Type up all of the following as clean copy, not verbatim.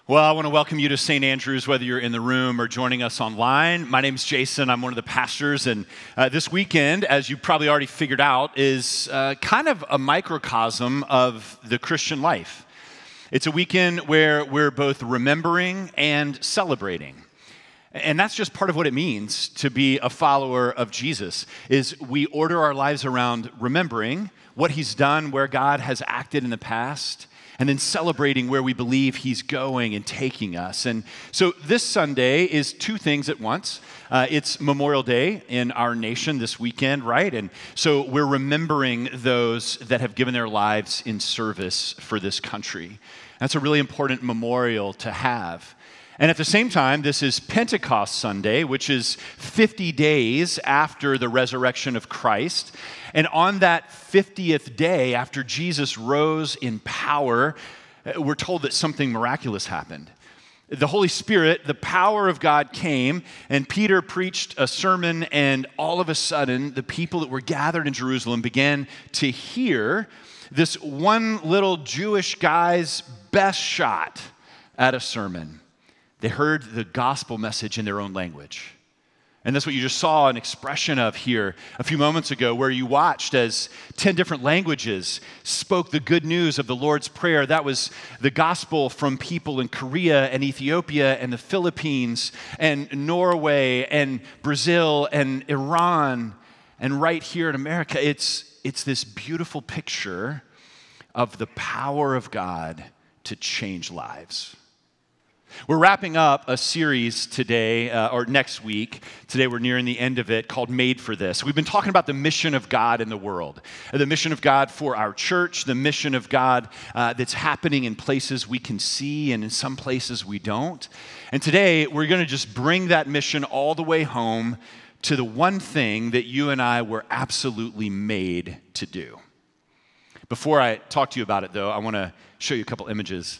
Well, I want to welcome you to St. Andrews, whether you're in the room or joining us online. My name's Jason. I'm one of the pastors, and this weekend, as you probably already figured out, is kind of a microcosm of the Christian life. It's a weekend where we're both remembering and celebrating. And that's just part of what it means to be a follower of Jesus, is we order our lives around remembering what he's done, where God has acted in the past, and then celebrating where we believe he's going and taking us. And so this Sunday is two things at once. It's Memorial Day in our nation this weekend, right? And so we're remembering those that have given their lives in service for this country. That's a really important memorial to have. And at the same time, this is Pentecost Sunday, which is 50 days after the resurrection of Christ. And on that 50th day, after Jesus rose in power, we're told that something miraculous happened. The Holy Spirit, the power of God came, and Peter preached a sermon, and all of a sudden, the people that were gathered in Jerusalem began to hear this one little Jewish guy's best shot at a sermon. They heard the gospel message in their own language. And that's what you just saw an expression of here a few moments ago, where you watched as 10 different languages spoke the good news of the Lord's Prayer. That was the gospel from people in Korea and Ethiopia and the Philippines and Norway and Brazil and Iran and right here in America. It's this beautiful picture of the power of God to change lives. We're wrapping up a series today, or next week. Today we're nearing the end of it, called Made for This. We've been talking about the mission of God in the world, the mission of God for our church, the mission of God that's happening in places we can see and in some places we don't. And today we're going to just bring that mission all the way home to the one thing that you and I were absolutely made to do. Before I talk to you about it, though, I want to show you a couple images.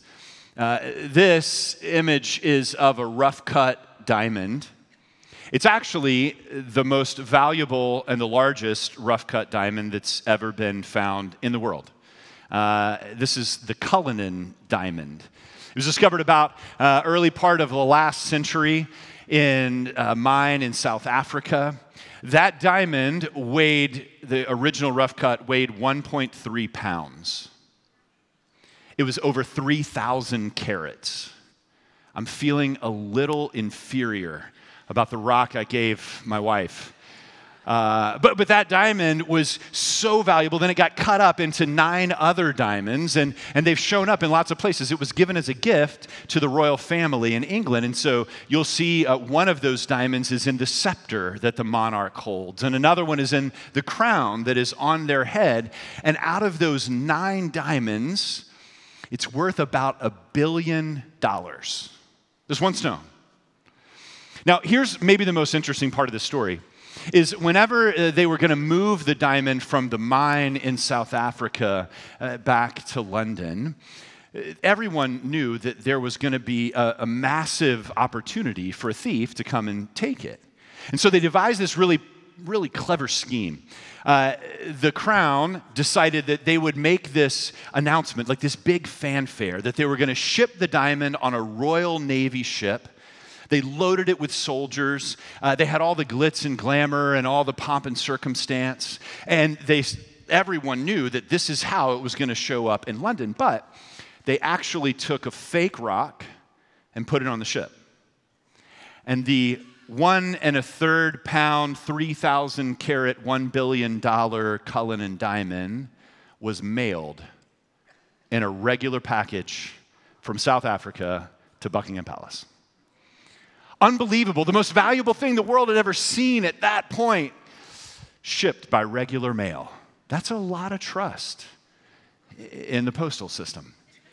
This image is of a rough-cut diamond. It's actually the most valuable and the largest rough-cut diamond that's ever been found in the world. This is the Cullinan diamond. It was discovered about early part of the last century in a mine in South Africa. That diamond the original rough-cut weighed 1.3 pounds. It was over 3,000 carats. I'm feeling a little inferior about the rock I gave my wife. But that diamond was so valuable, then it got cut up into 9 other diamonds, and they've shown up in lots of places. It was given as a gift to the royal family in England, and so you'll see one of those diamonds is in the scepter that the monarch holds, and another one is in the crown that is on their head. And out of those 9 diamonds, it's worth about $1 billion. There's one stone. Now, here's maybe the most interesting part of the story, is whenever they were going to move the diamond from the mine in South Africa back to London, everyone knew that there was going to be a massive opportunity for a thief to come and take it. And so they devised this really clever scheme. The Crown decided that they would make this announcement, like this big fanfare, that they were going to ship the diamond on a Royal Navy ship. They loaded it with soldiers. They had all the glitz and glamour and all the pomp and circumstance. And everyone knew that this is how it was going to show up in London. But they actually took a fake rock and put it on the ship. And the 1 1/3 pound, 3,000 carat, $1 billion Cullinan diamond was mailed in a regular package from South Africa to Buckingham Palace. Unbelievable. The most valuable thing the world had ever seen at that point, shipped by regular mail. That's a lot of trust in the postal system.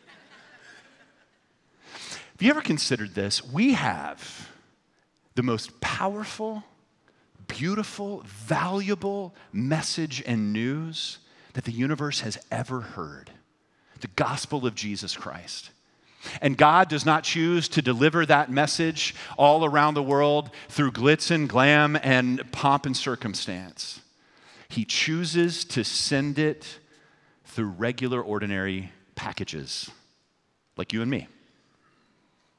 Have you ever considered this? We have the most powerful, beautiful, valuable message and news that the universe has ever heard. The gospel of Jesus Christ. And God does not choose to deliver that message all around the world through glitz and glam and pomp and circumstance. He chooses to send it through regular, ordinary packages, like you and me.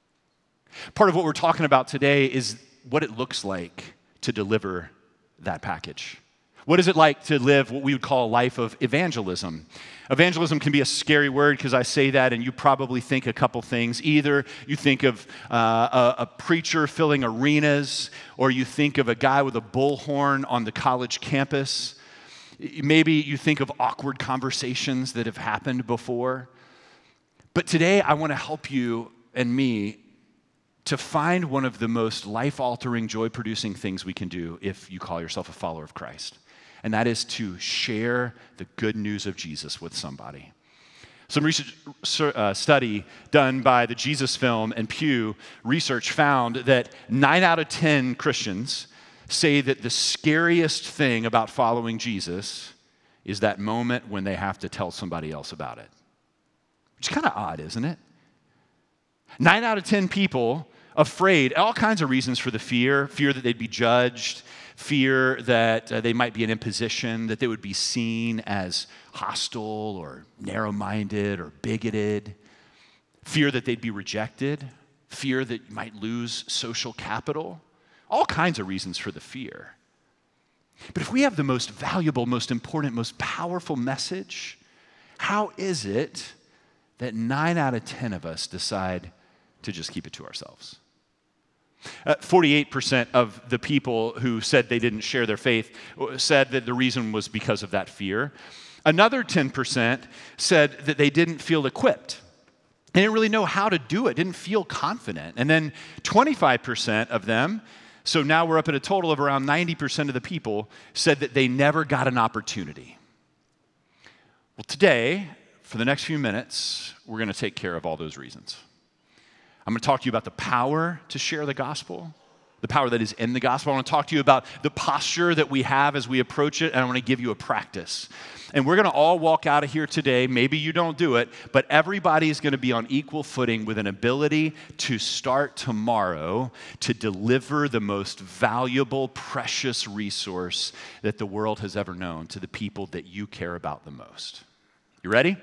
Part of what we're talking about today is what it looks like to deliver that package. What is it like to live what we would call a life of evangelism? Evangelism can be a scary word because I say that and you probably think a couple things. Either you think of a preacher filling arenas, or you think of a guy with a bullhorn on the college campus. Maybe you think of awkward conversations that have happened before. But today I want to help you and me to find one of the most life-altering, joy-producing things we can do if you call yourself a follower of Christ. And that is to share the good news of Jesus with somebody. Some research study done by the Jesus Film and Pew Research found that 9 out of 10 Christians say that the scariest thing about following Jesus is that moment when they have to tell somebody else about it. Which is kind of odd, isn't it? 9 out of 10 people afraid, all kinds of reasons for the fear that they'd be judged, fear that they might be an imposition, that they would be seen as hostile or narrow-minded or bigoted, fear that they'd be rejected, fear that you might lose social capital, all kinds of reasons for the fear. But if we have the most valuable, most important, most powerful message, how is it that 9 out of 10 of us decide to just keep it to ourselves? 48% of the people who said they didn't share their faith said that the reason was because of that fear. Another 10% said that they didn't feel equipped. They didn't really know how to do it, didn't feel confident. And then 25% of them, so now we're up at a total of around 90% of the people, said that they never got an opportunity. Well, today, for the next few minutes, we're going to take care of all those reasons. I'm going to talk to you about the power to share the gospel, the power that is in the gospel. I want to talk to you about the posture that we have as we approach it, and I want to give you a practice. And we're going to all walk out of here today. Maybe you don't do it, but everybody is going to be on equal footing with an ability to start tomorrow to deliver the most valuable, precious resource that the world has ever known to the people that you care about the most. You ready?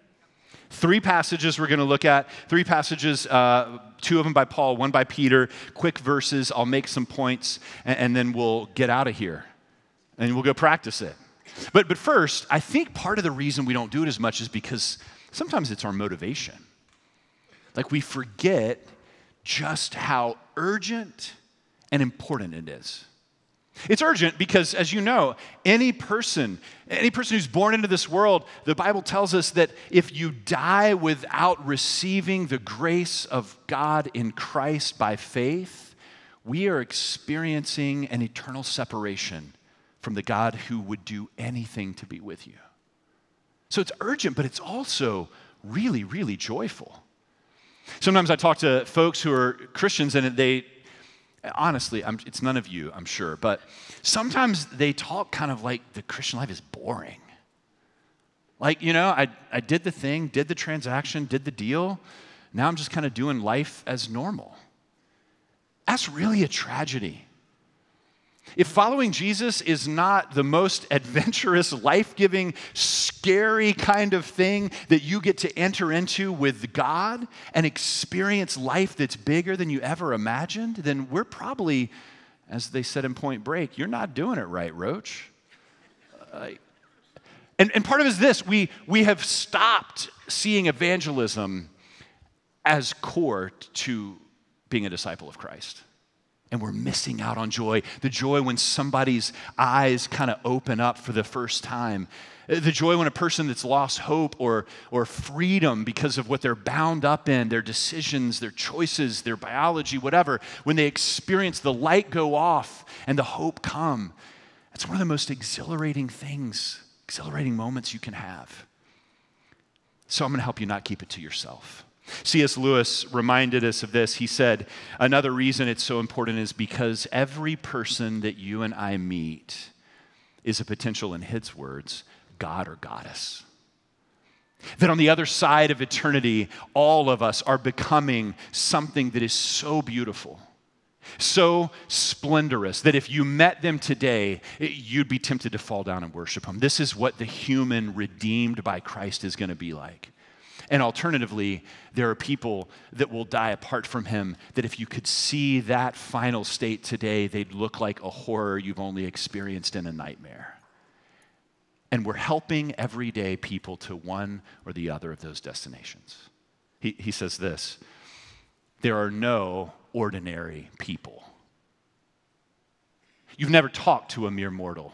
3 passages we're going to look at. 3 passages, 2 of them by Paul, 1 by Peter. Quick verses. I'll make some points, and then we'll get out of here, and we'll go practice it. But first, I think part of the reason we don't do it as much is because sometimes it's our motivation. Like we forget just how urgent and important it is. It's urgent because, as you know, any person who's born into this world, the Bible tells us that if you die without receiving the grace of God in Christ by faith, we are experiencing an eternal separation from the God who would do anything to be with you. So it's urgent, but it's also really, really joyful. Sometimes I talk to folks who are Christians and they, honestly, it's none of you, I'm sure, but sometimes they talk kind of like the Christian life is boring. Like, you know, I did the thing, did the transaction, did the deal. Now I'm just kind of doing life as normal. That's really a tragedy. If following Jesus is not the most adventurous, life-giving, scary kind of thing that you get to enter into with God and experience life that's bigger than you ever imagined, then we're probably, as they said in Point Break, you're not doing it right, Roach. And part of it is this, we have stopped seeing evangelism as core to being a disciple of Christ. And we're missing out on joy. The joy when somebody's eyes kind of open up for the first time. The joy when a person that's lost hope or freedom because of what they're bound up in, their decisions, their choices, their biology, whatever, when they experience the light go off and the hope come. It's one of the most exhilarating things, exhilarating moments you can have. So I'm going to help you not keep it to yourself. C.S. Lewis reminded us of this. He said, another reason it's so important is because every person that you and I meet is a potential, in his words, god or goddess. That on the other side of eternity, all of us are becoming something that is so beautiful, so splendorous, that if you met them today, you'd be tempted to fall down and worship them. This is what the human redeemed by Christ is going to be like. And alternatively, there are people that will die apart from him that if you could see that final state today, they'd look like a horror you've only experienced in a nightmare. And we're helping everyday people to one or the other of those destinations. He says this, there are no ordinary people. You've never talked to a mere mortal.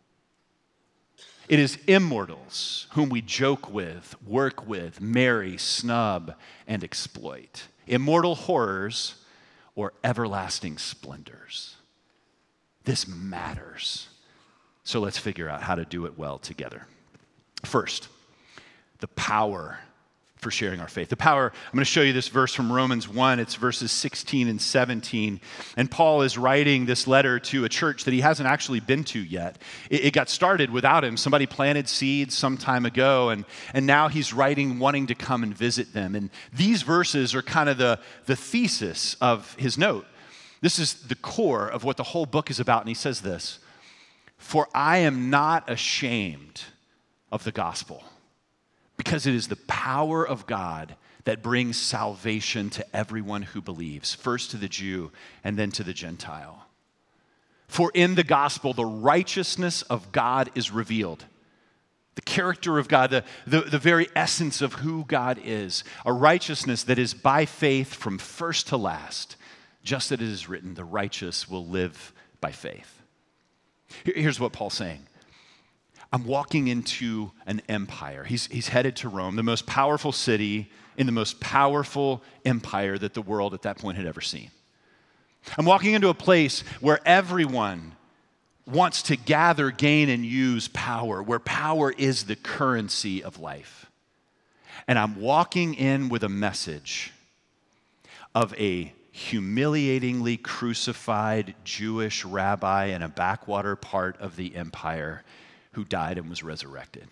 It is immortals whom we joke with, work with, marry, snub, and exploit. Immortal horrors or everlasting splendors. This matters. So let's figure out how to do it well together. First, the power for sharing our faith. The power, I'm going to show you this verse from Romans 1. It's verses 16 and 17. And Paul is writing this letter to a church that he hasn't actually been to yet. It got started without him. Somebody planted seeds some time ago, and now he's writing wanting to come and visit them. And these verses are kind of the thesis of his note. This is the core of what the whole book is about. And he says this, "For I am not ashamed of the gospel, because it is the power of God that brings salvation to everyone who believes, first to the Jew and then to the Gentile. For in the gospel, the righteousness of God is revealed." The character of God, the very essence of who God is, a righteousness that is by faith from first to last, just as it is written, the righteous will live by faith. Here's what Paul's saying. I'm walking into an empire. He's headed to Rome, the most powerful city in the most powerful empire that the world at that point had ever seen. I'm walking into a place where everyone wants to gather, gain, and use power, where power is the currency of life. And I'm walking in with a message of a humiliatingly crucified Jewish rabbi in a backwater part of the empire who died and was resurrected.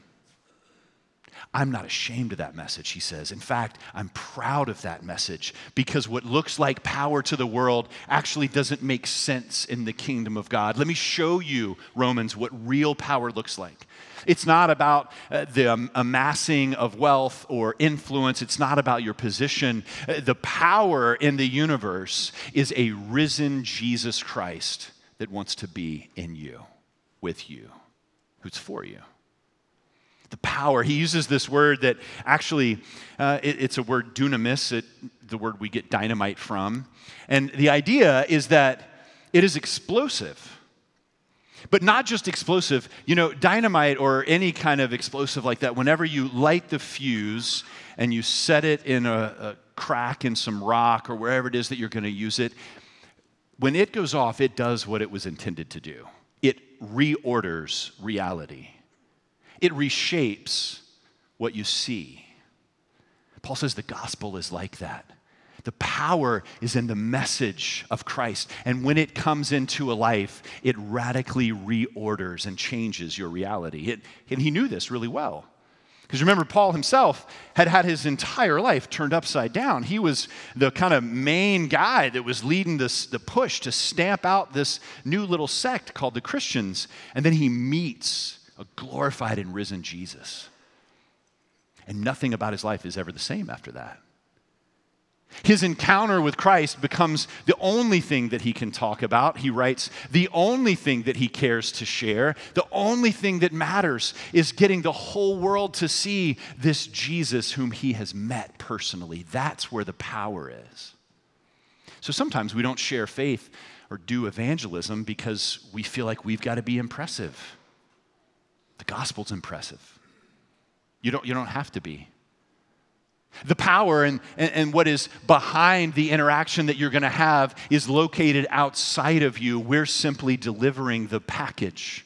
I'm not ashamed of that message, he says. In fact, I'm proud of that message because what looks like power to the world actually doesn't make sense in the kingdom of God. Let me show you, Romans, what real power looks like. It's not about the amassing of wealth or influence. It's not about your position. The power in the universe is a risen Jesus Christ that wants to be in you, with you, who's for you. The power, he uses this word that actually, it's a word dunamis, the word we get dynamite from. And the idea is that it is explosive. But not just explosive. You know, dynamite or any kind of explosive like that, whenever you light the fuse and you set it in a crack in some rock or wherever it is that you're going to use it, when it goes off, it does what it was intended to do. It reorders reality. It reshapes what you see. Paul says the gospel is like that. The power is in the message of Christ. And when it comes into a life, it radically reorders and changes your reality. And he knew this really well. Because remember, Paul himself had had his entire life turned upside down. He was the kind of main guy that was leading the push to stamp out this new little sect called the Christians. And then he meets a glorified and risen Jesus. And nothing about his life is ever the same after that. His encounter with Christ becomes the only thing that he can talk about. He writes, the only thing that he cares to share, the only thing that matters is getting the whole world to see this Jesus whom he has met personally. That's where the power is. So sometimes we don't share faith or do evangelism because we feel like we've got to be impressive. The gospel's impressive. You don't have to be. The power and what is behind the interaction that you're going to have is located outside of you. We're simply delivering the package.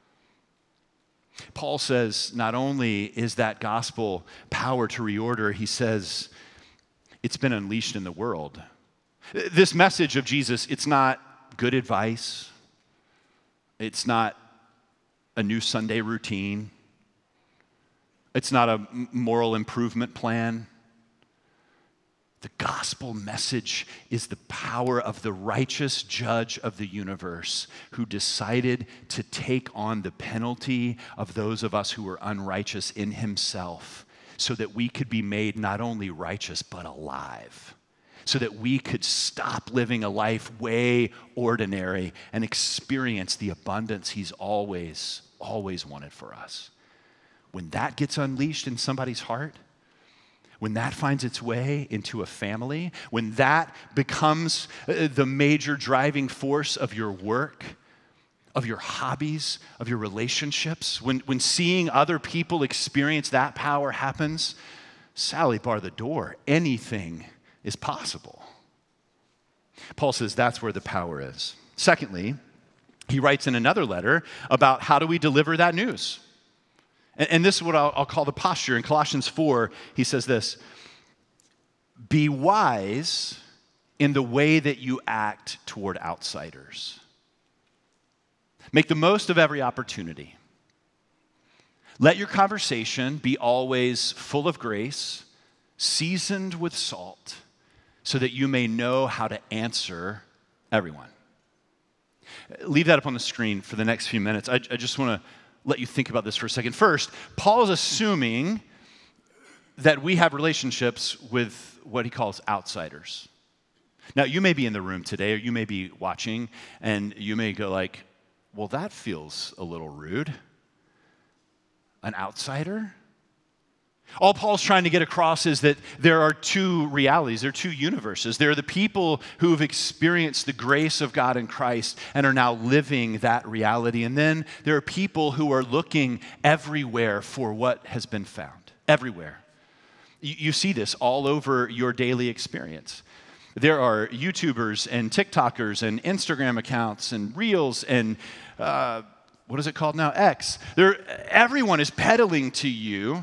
Paul says not only is that gospel power to reorder, he says it's been unleashed in the world. This message of Jesus, it's not good advice. It's not a new Sunday routine. It's not a moral improvement plan. The gospel message is the power of the righteous judge of the universe who decided to take on the penalty of those of us who were unrighteous in himself so that we could be made not only righteous, but alive. So that we could stop living a life way ordinary and experience the abundance he's always wanted for us. When that gets unleashed in somebody's heart, when that finds its way into a family, when that becomes the major driving force of your work, of your hobbies, of your relationships, when seeing other people experience that power happens, Sally, bar the door. Anything is possible. Paul says that's where the power is. Secondly, he writes in another letter about how do we deliver that news. And this is what I'll call the posture. In Colossians 4, he says this: be wise in the way that you act toward outsiders. Make the most of every opportunity. Let your conversation be always full of grace, seasoned with salt, so that you may know how to answer everyone. Leave that up on the screen for the next few minutes. I just want to let you think about this for a second. First, Paul is assuming that we have relationships with what he calls outsiders. Now, you may be in the room today, or you may be watching, and you may go like, well, that feels a little rude. An outsider? All Paul's trying to get across is that there are two realities, there are two universes. There are the people who have experienced the grace of God in Christ and are now living that reality. And then there are people who are looking everywhere for what has been found, everywhere. You see this all over your daily experience. There are YouTubers and TikTokers and Instagram accounts and Reels and what is it called now? X. Everyone is peddling to you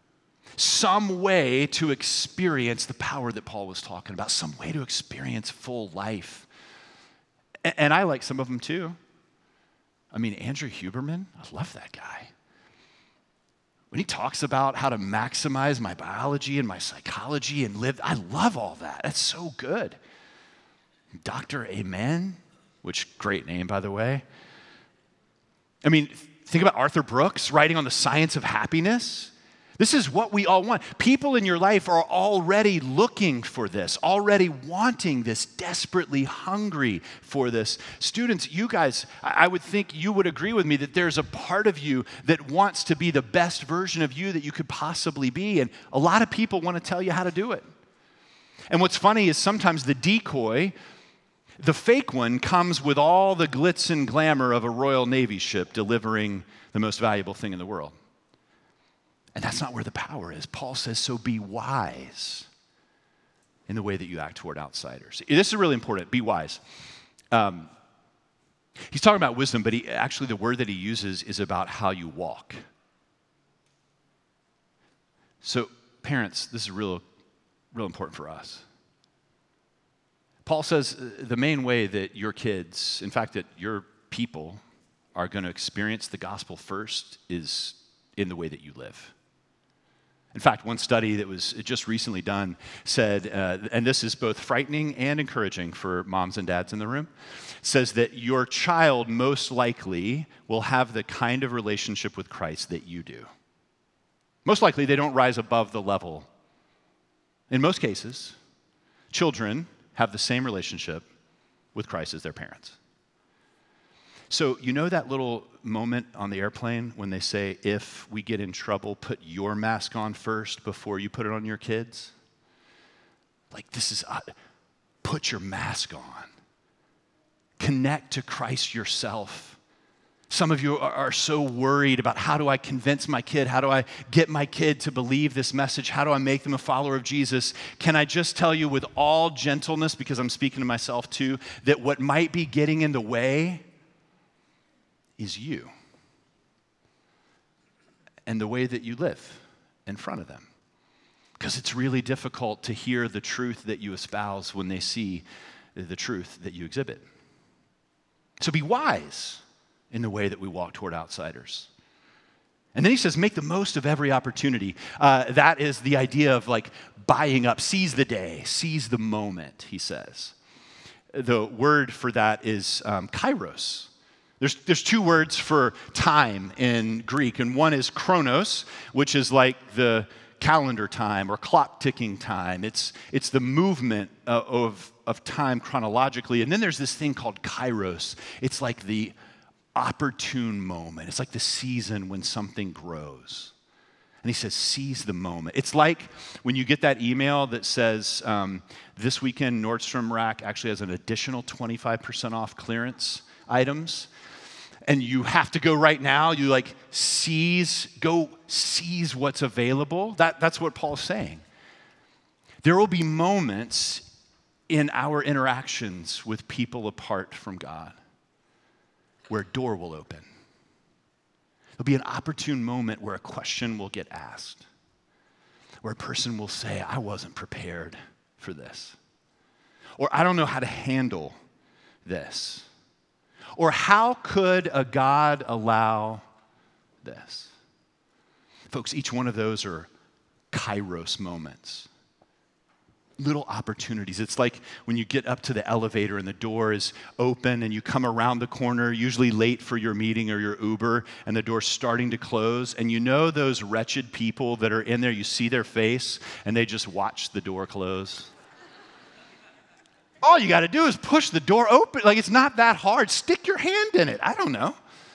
some way to experience the power that Paul was talking about, some way to experience full life. And I like some of them too. I mean, Andrew Huberman, I love that guy. When he talks about how to maximize my biology and my psychology and live, I love all that. That's so good. Dr. Amen, which great name, by the way. I mean, think about Arthur Brooks writing on the science of happiness. This is what we all want. People in your life are already looking for this, already wanting this, desperately hungry for this. Students, you guys, I would think you would agree with me that there's a part of you that wants to be the best version of you that you could possibly be, and a lot of people want to tell you how to do it. And what's funny is sometimes the decoy, the fake one, comes with all the glitz and glamour of a Royal Navy ship delivering the most valuable thing in the world. And that's not where the power is. Paul says, so be wise in the way that you act toward outsiders. This is really important. Be wise. He's talking about wisdom, but actually the word that he uses is about how you walk. So parents, this is real important for us. Paul says the main way that your kids, in fact, that your people are going to experience the gospel first is in the way that you live. In fact, one study that was just recently done said, and this is both frightening and encouraging for moms and dads in the room, says that your child most likely will have the kind of relationship with Christ that you do. Most likely, they don't rise above the level. In most cases, children have the same relationship with Christ as their parents. So you know that little moment on the airplane when they say, if we get in trouble, put your mask on first before you put it on your kids? Like this is, put your mask on. Connect to Christ yourself. Some of you are so worried about how do I convince my kid? How do I get my kid to believe this message? How do I make them a follower of Jesus? Can I just tell you with all gentleness, because I'm speaking to myself too, that what might be getting in the way is you and the way that you live in front of them. Because it's really difficult to hear the truth that you espouse when they see the truth that you exhibit. So be wise in the way that we walk toward outsiders. And then he says, make the most of every opportunity. That is the idea of like buying up, seize the day, seize the moment, he says. The word for that is kairos. There's two words for time in Greek, and one is chronos, which is like the calendar time or clock ticking time. It's the movement of time chronologically. And then there's this thing called kairos. It's like the opportune moment. It's like the season when something grows. And he says, seize the moment. It's like when you get that email that says, this weekend Nordstrom Rack actually has an additional 25% off clearance items. And you have to go right now. You like seize what's available. That's what Paul's saying. There will be moments in our interactions with people apart from God where a door will open. There'll be an opportune moment where a question will get asked, where a person will say, I wasn't prepared for this. Or I don't know how to handle this. Or how could a God allow this? Folks, each one of those are kairos moments. Little opportunities. It's like when you get up to the elevator and the door is open and you come around the corner, usually late for your meeting or your Uber, and the door's starting to close, and you know those wretched people that are in there, you see their face, and they just watch the door close. All you got to do is push the door open. Like, it's not that hard. Stick your hand in it. I don't know.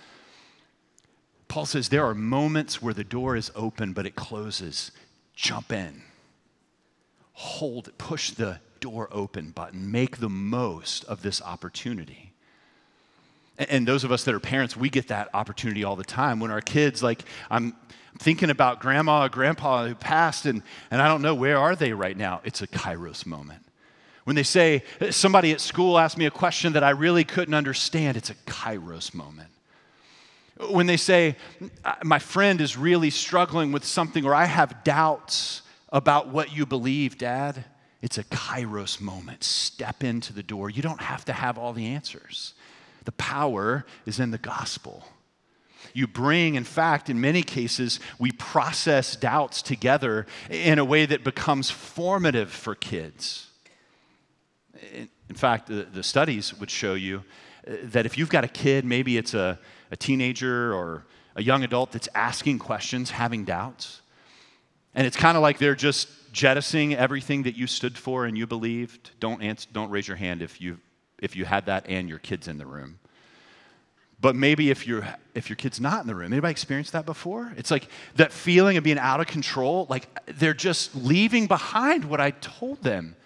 Paul says there are moments where the door is open, but it closes. Jump in. Hold it. Push the door open button. Make the most of this opportunity. And those of us that are parents, we get that opportunity all the time. When our kids, like, I'm thinking about grandma or grandpa who passed, and I don't know, where are they right now? It's a kairos moment. When they say, somebody at school asked me a question that I really couldn't understand, it's a kairos moment. When they say, my friend is really struggling with something, or I have doubts about what you believe, Dad, it's a kairos moment. Step into the door. You don't have to have all the answers. The power is in the gospel. You bring, in fact, in many cases, we process doubts together in a way that becomes formative for kids. In fact, the studies would show you that if you've got a kid, maybe it's a teenager or a young adult that's asking questions, having doubts, and it's kind of like they're just jettisoning everything that you stood for and you believed. Don't raise your hand if you had that and your kid's in the room. But maybe if your kid's not in the room, anybody experienced that before? It's like that feeling of being out of control, like they're just leaving behind what I told them.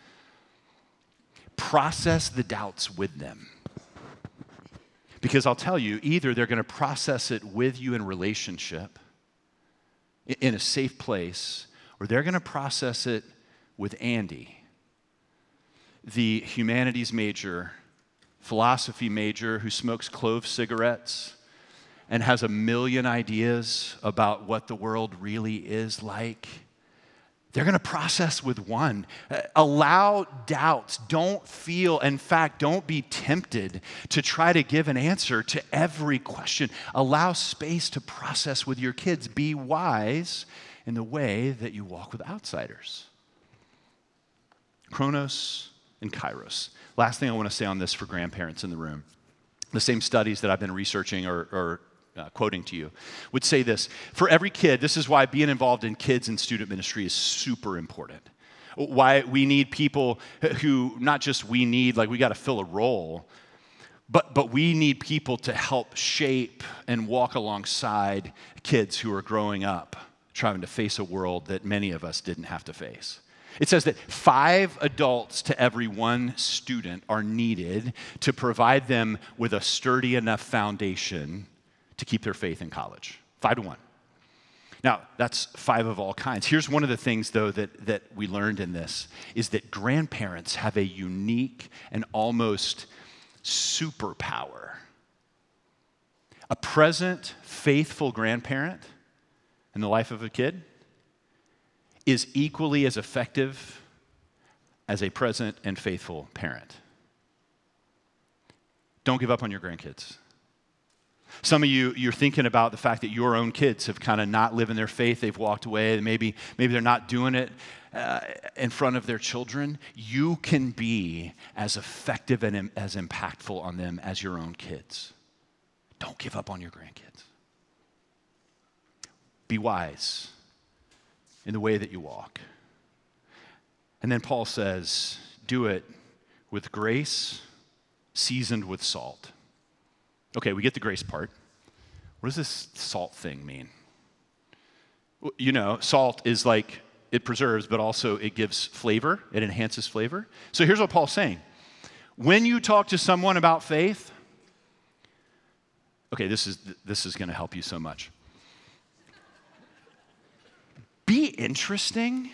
Process the doubts with them. Because I'll tell you, either they're going to process it with you in relationship, in a safe place, or they're going to process it with Andy, the humanities major, philosophy major who smokes clove cigarettes and has a million ideas about what the world really is like. They're going to process with one. Allow doubts. Don't be tempted to try to give an answer to every question. Allow space to process with your kids. Be wise in the way that you walk with outsiders. Chronos and kairos. Last thing I want to say on this for grandparents in the room. The same studies that I've been researching or quoting to you, would say this. For every kid, this is why being involved in kids and student ministry is super important. Why we need people who, not just we need, like we got to fill a role, but we need people to help shape and walk alongside kids who are growing up, trying to face a world that many of us didn't have to face. It says that 5 adults to every 1 student are needed to provide them with a sturdy enough foundation to keep their faith in college. 5 to 1. Now, that's 5 of all kinds. Here's one of the things, though, that we learned in this, is that grandparents have a unique and almost superpower. A present, faithful grandparent in the life of a kid is equally as effective as a present and faithful parent. Don't give up on your grandkids. Some of you, you're thinking about the fact that your own kids have kind of not living their faith. They've walked away. Maybe they're not doing it in front of their children. You can be as effective and as impactful on them as your own kids. Don't give up on your grandkids. Be wise in the way that you walk. And then Paul says, do it with grace, seasoned with salt. Okay, we get the grace part. What does this salt thing mean? You know, salt is like, it preserves, but also it gives flavor. It enhances flavor. So here's what Paul's saying. When you talk to someone about faith, okay, this is going to help you so much. Be interesting.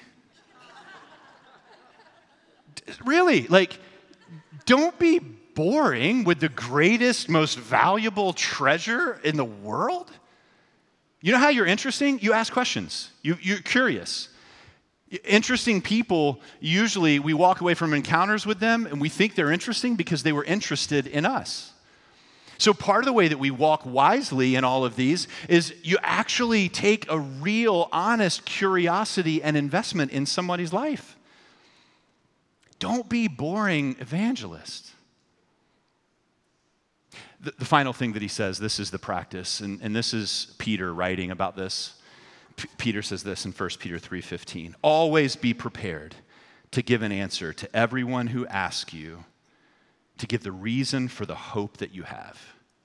Really, like, don't be boring with the greatest, most valuable treasure in the world. You know how you're interesting? You ask questions. You're curious. Interesting people, usually we walk away from encounters with them and we think they're interesting because they were interested in us. So part of the way that we walk wisely in all of these is you actually take a real, honest curiosity and investment in somebody's life. Don't be boring evangelists. The final thing that he says, this is the practice, and this is Peter writing about this. Peter says this in 1 Peter 3:15. Always be prepared to give an answer to everyone who asks you to give the reason for the hope that you have.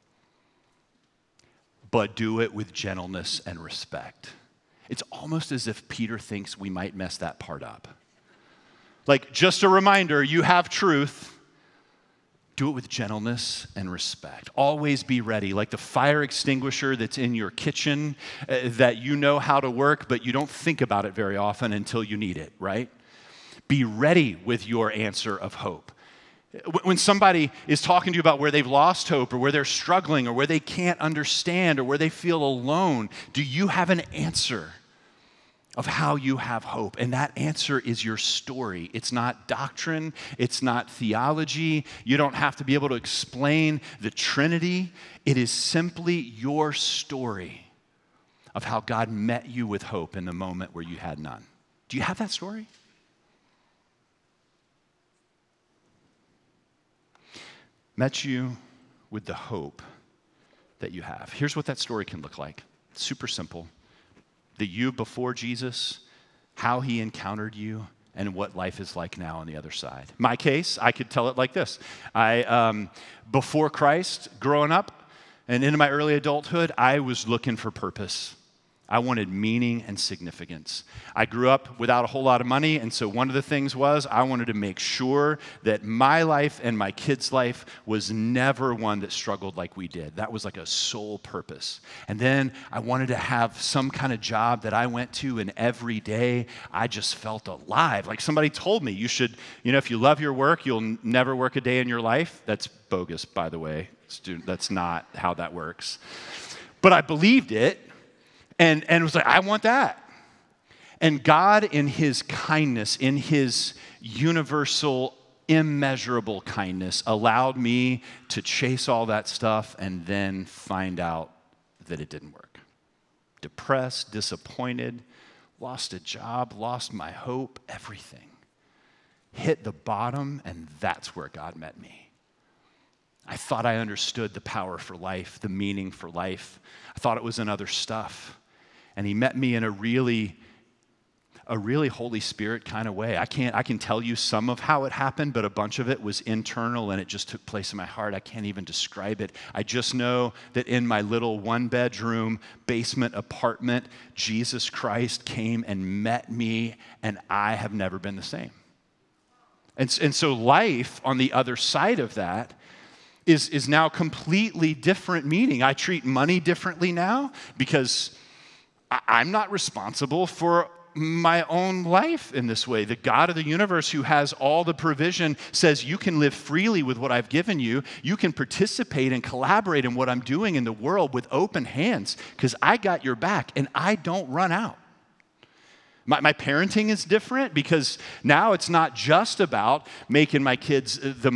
But do it with gentleness and respect. It's almost as if Peter thinks we might mess that part up. Like, just a reminder, you have truth. Do it with gentleness and respect. Always be ready, like the fire extinguisher that's in your kitchen that you know how to work, but you don't think about it very often until you need it, right? Be ready with your answer of hope. When somebody is talking to you about where they've lost hope or where they're struggling or where they can't understand or where they feel alone, do you have an answer of how you have hope? And that answer is your story. It's not doctrine. It's not theology. You don't have to be able to explain the Trinity. It is simply your story of how God met you with hope in the moment where you had none. Do you have that story? Met you with the hope that you have. Here's what that story can look like. It's super simple. The you before Jesus, how he encountered you, and what life is like now on the other side. My case, I could tell it like this. Before Christ, growing up, and into my early adulthood, I was looking for purpose. I wanted meaning and significance. I grew up without a whole lot of money, and so one of the things was I wanted to make sure that my life and my kids' life was never one that struggled like we did. That was like a sole purpose. And then I wanted to have some kind of job that I went to, and every day I just felt alive. Like somebody told me, you should, if you love your work, you'll never work a day in your life. That's bogus, by the way, student. That's not how that works. But I believed it. And was like, I want that. And God, in his kindness, in his universal, immeasurable kindness, allowed me to chase all that stuff and then find out that it didn't work. Depressed, disappointed, lost a job, lost my hope, everything. Hit the bottom, and that's where God met me. I thought I understood the power for life, the meaning for life. I thought it was in other stuff. And he met me in a really Holy Spirit kind of way. I can tell you some of how it happened, but a bunch of it was internal and it just took place in my heart. I can't even describe it. I just know that in my little one-bedroom basement apartment, Jesus Christ came and met me, and I have never been the same. And so life on the other side of that is now completely different meaning. I treat money differently now because I'm not responsible for my own life in this way. The God of the universe, who has all the provision, says you can live freely with what I've given you. You can participate and collaborate in what I'm doing in the world with open hands because I got your back and I don't run out. My parenting is different because now it's not just about making my kids the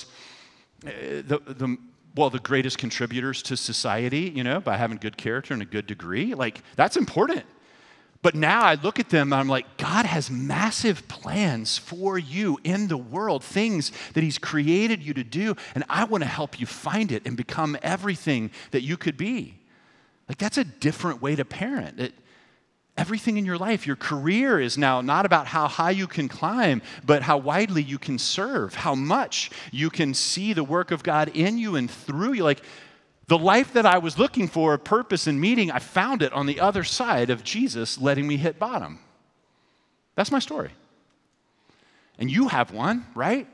greatest contributors to society, by having good character and a good degree. Like, that's important. But now I look at them and I'm like, God has massive plans for you in the world, things that he's created you to do, and I want to help you find it and become everything that you could be. Like, that's a different way to parent. Everything in your life, your career is now not about how high you can climb, but how widely you can serve, how much you can see the work of God in you and through you. Like the life that I was looking for, purpose and meaning, I found it on the other side of Jesus letting me hit bottom. That's my story. And you have one, right?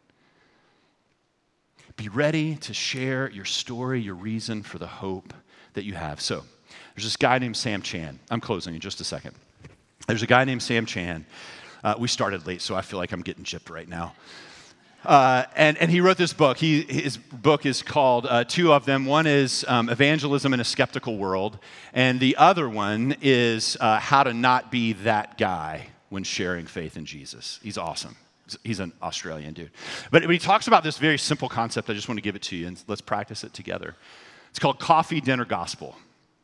Be ready to share your story, your reason for the hope that you have. So, there's this guy named Sam Chan. I'm closing in just a second. There's a guy named Sam Chan. We started late, so I feel like I'm getting gypped right now. And he wrote this book. His book is called, two of them. One is Evangelism in a Skeptical World, and the other one is How to Not Be That Guy When Sharing Faith in Jesus. He's awesome. He's an Australian dude. But he talks about this very simple concept. I just want to give it to you, and let's practice it together. It's called Coffee, Dinner, Gospel.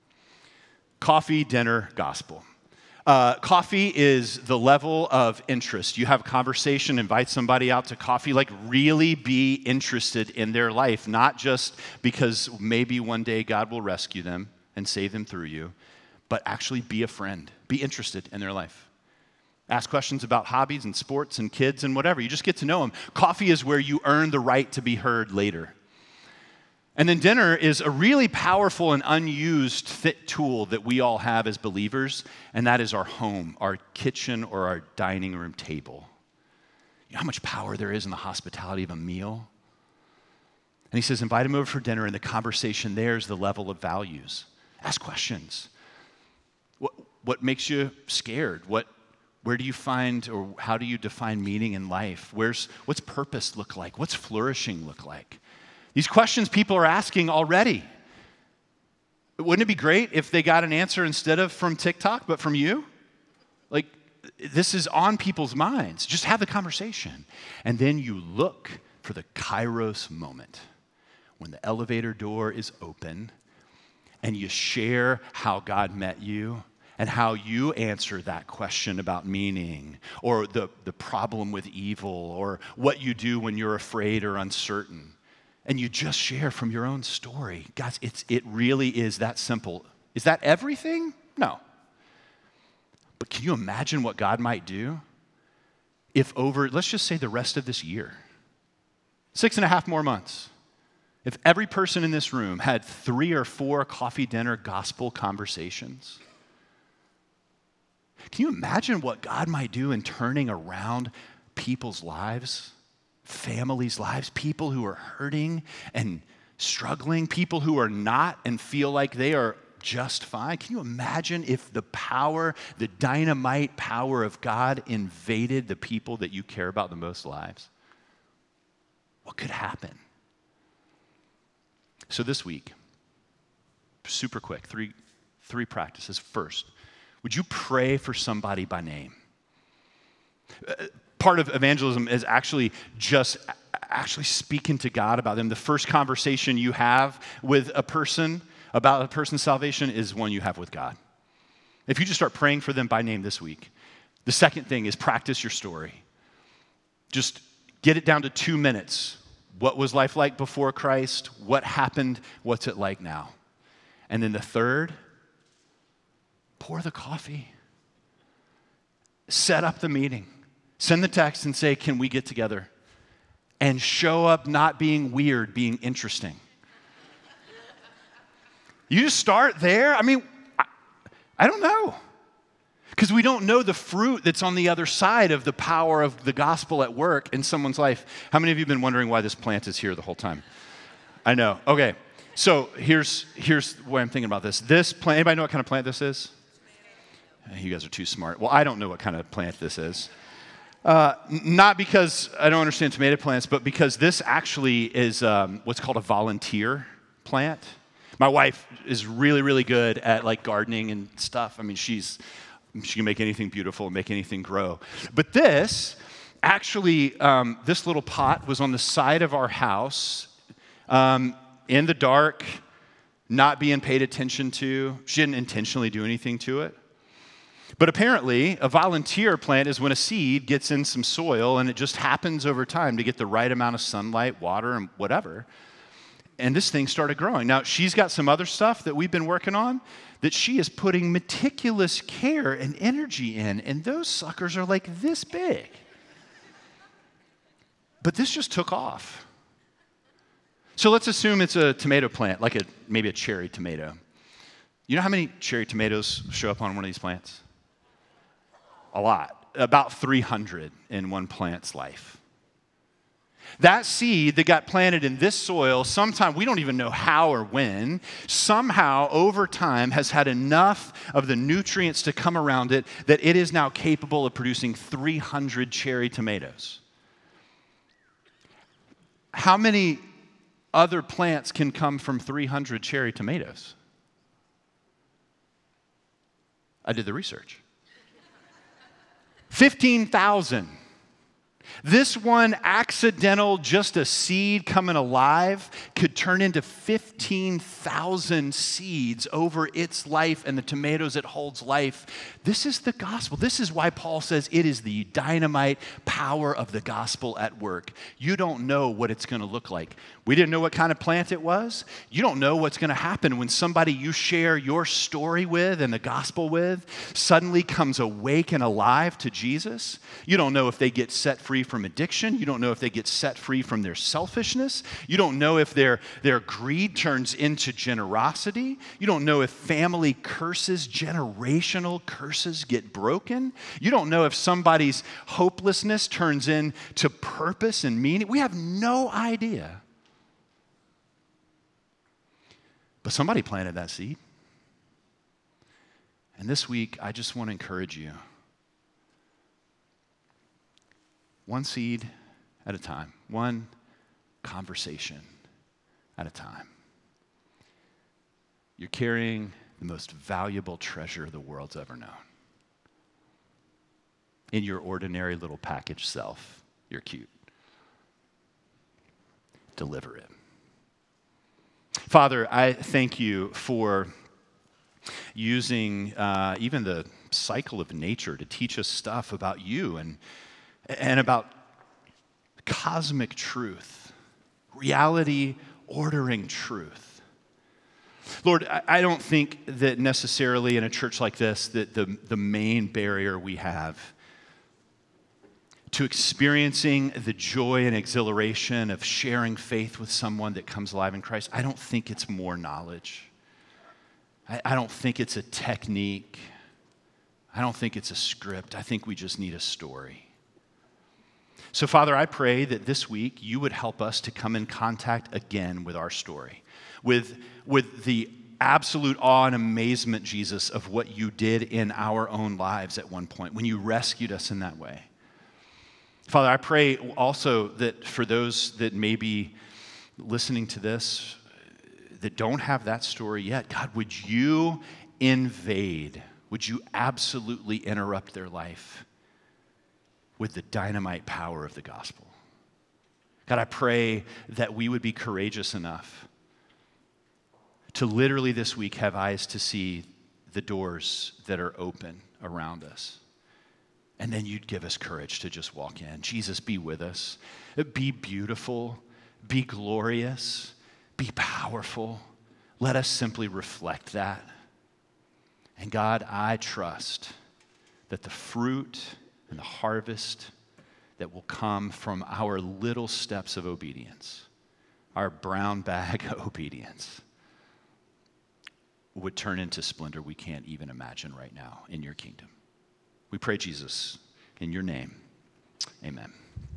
Coffee, dinner, gospel. Coffee is the level of interest. You have a conversation, invite somebody out to coffee, like really be interested in their life, not just because maybe one day God will rescue them and save them through you, but actually be a friend. Be interested in their life. Ask questions about hobbies and sports and kids and whatever. You just get to know them. Coffee is where you earn the right to be heard later. And then dinner is a really powerful and unused tool that we all have as believers, and that is our home, our kitchen, or our dining room table. You know how much power there is in the hospitality of a meal? And he says, invite him over for dinner, and the conversation there is the level of values. Ask questions. What makes you scared? Where do you find, or how do you define meaning in life? What's purpose look like? What's flourishing look like? These questions people are asking already. Wouldn't it be great if they got an answer instead of from TikTok, but from you? Like, this is on people's minds. Just have the conversation. And then you look for the Kairos moment when the elevator door is open and you share how God met you and how you answer that question about meaning or the problem with evil or what you do when you're afraid or uncertain. And you just share from your own story. Guys, it really is that simple. Is that everything? No. But can you imagine what God might do if over, let's just say the rest of this year, 6.5 more months, if every person in this room had 3 or 4 coffee, dinner, gospel conversations? Can you imagine what God might do in turning around people's lives? Families' lives, people who are hurting and struggling, people who are not and feel like they are just fine. Can you imagine if the power, the dynamite power of God invaded the people that you care about the most lives? What could happen? So this week, super quick, three practices. First, would you pray for somebody by name? Part of evangelism is actually speaking to God about them. The first conversation you have with a person about a person's salvation is one you have with God. If you just start praying for them by name this week. The second thing is practice your story. Just get it down to 2 minutes. What was life like before Christ? What happened? What's it like now? And then the third, pour the coffee. Set up the meeting. Send the text and say, can we get together? And show up not being weird, being interesting. You just start there? I mean, I don't know. Because we don't know the fruit that's on the other side of the power of the gospel at work in someone's life. How many of you have been wondering why this plant is here the whole time? I know. Okay. So here's what I'm thinking about this. This plant, anybody know what kind of plant this is? You guys are too smart. Well, I don't know what kind of plant this is. Not because I don't understand tomato plants, but because this actually is what's called a volunteer plant. My wife is really, really good at like gardening and stuff. I mean, she can make anything beautiful and make anything grow. But this, actually, this little pot was on the side of our house in the dark, not being paid attention to. She didn't intentionally do anything to it. But apparently, a volunteer plant is when a seed gets in some soil and it just happens over time to get the right amount of sunlight, water, and whatever. And this thing started growing. Now, she's got some other stuff that we've been working on that she is putting meticulous care and energy in, and those suckers are like this big. But this just took off. So let's assume it's a tomato plant, like maybe a cherry tomato. You know how many cherry tomatoes show up on one of these plants? A lot. About 300 in one plant's life. That seed that got planted in this soil, sometime, we don't even know how or when, somehow over time has had enough of the nutrients to come around it that it is now capable of producing 300 cherry tomatoes. How many other plants can come from 300 cherry tomatoes? I did the research. 15,000. This one accidental, just a seed coming alive, could turn into 15,000 seeds over its life and the tomatoes it holds life. This is the gospel. This is why Paul says it is the dynamite power of the gospel at work. You don't know what it's going to look like. We didn't know what kind of plant it was. You don't know what's going to happen when somebody you share your story with and the gospel with suddenly comes awake and alive to Jesus. You don't know if they get set free from addiction. You don't know if they get set free from their selfishness. You don't know if their greed turns into generosity. You don't know if family curses, generational curses get broken. You don't know if somebody's hopelessness turns into purpose and meaning. We have no idea. But somebody planted that seed. And this week, I just want to encourage you. One seed at a time, one conversation at a time. You're carrying the most valuable treasure the world's ever known. In your ordinary little packaged self, you're cute. Deliver it. Father, I thank you for using even the cycle of nature to teach us stuff about you and about cosmic truth, reality ordering truth. Lord, I don't think that necessarily in a church like this that the main barrier we have to experiencing the joy and exhilaration of sharing faith with someone that comes alive in Christ, I don't think it's more knowledge. I don't think it's a technique. I don't think it's a script. I think we just need a story. So, Father, I pray that this week you would help us to come in contact again with our story, with the absolute awe and amazement, Jesus, of what you did in our own lives at one point when you rescued us in that way. Father, I pray also that for those that may be listening to this that don't have that story yet, God, would you invade, would you absolutely interrupt their life with the dynamite power of the gospel? God, I pray that we would be courageous enough to literally this week have eyes to see the doors that are open around us. And then you'd give us courage to just walk in. Jesus, be with us. Be beautiful. Be glorious. Be powerful. Let us simply reflect that. And God, I trust that the fruit and the harvest that will come from our little steps of obedience, our brown bag obedience, would turn into splendor we can't even imagine right now in your kingdom. We pray, Jesus, in your name. Amen.